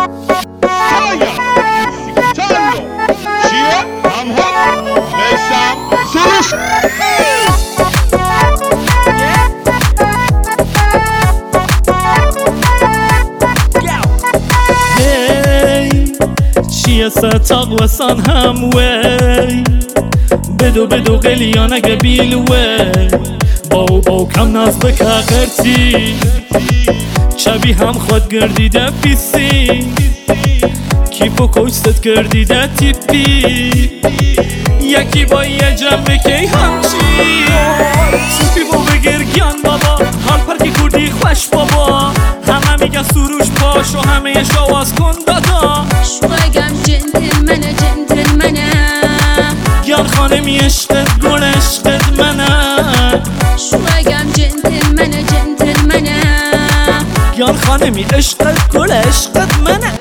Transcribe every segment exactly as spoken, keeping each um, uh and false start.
شاید سیکتالو چیه؟ هم هم میسم سروش هی چیه ستاق وسان هم وی بدو بدو قلیانه قبیل وی باو باو کم ناز بکا غرتی چبی هم خود گردیده پیسی کیپو کوچست گردیده تیپی یکی با یه جنبه که همچی سوپی با بگرگیان بابا حال پرکی کردی خوش بابا همه میگن سروش باش و همه شواز کن دادا شوگم جنتلمنه جنتلمنه گیان خانمی عشقت گل عشقت منه شوگم جنتلمنه جنتلمنه گیان خانمی عشقت گل عشقت منه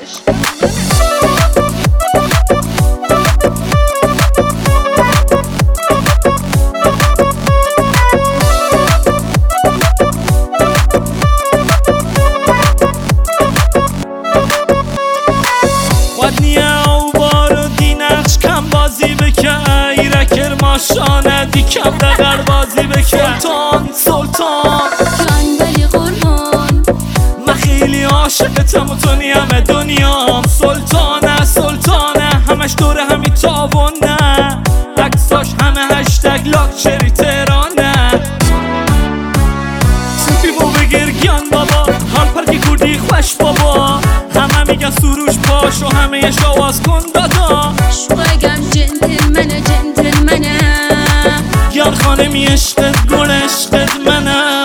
ماشانه دیکم دقر بازی بکن سلطان سلطان جان ولی قربان من خیلی عاشقتم و تو نیمه دنیام سلطانه سلطانه همش دوره همی تابونه عکساش همه هشتگ لاکچری تهرانه سوپی بو بگرگیان بابا حال پرکی کردی خوش بابا همه میگن سروش باش و همه شواز کن دادا شوگم جنتلمنه جنتلمنه گیان خانمی عشقت گل عشقت منه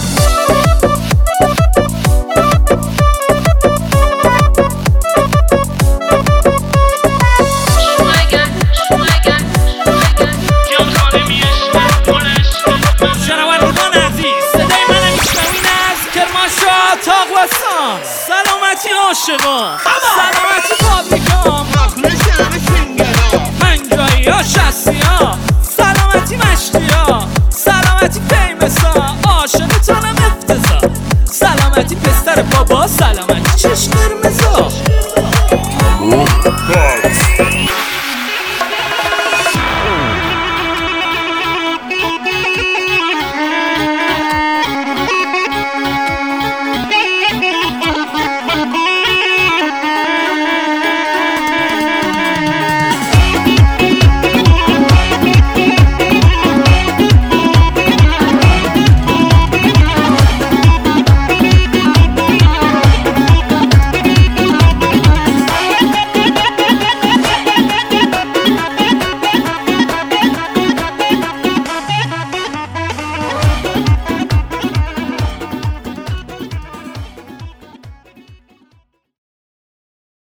گیان خانمی عشقت گل عشقت منه شنوندگان عزیز صدای منو میشنوین از کرمانشاه تاق وسان سلامتی عاشقان سلامتی پابلیکام مخلص همه سینگرها پنجایی ها شستی ها سلامتی مشتی ها سلامتی فیمسا عاشقتانم افتضا سلامتی پستر بابا سلامتی چشم قرمزا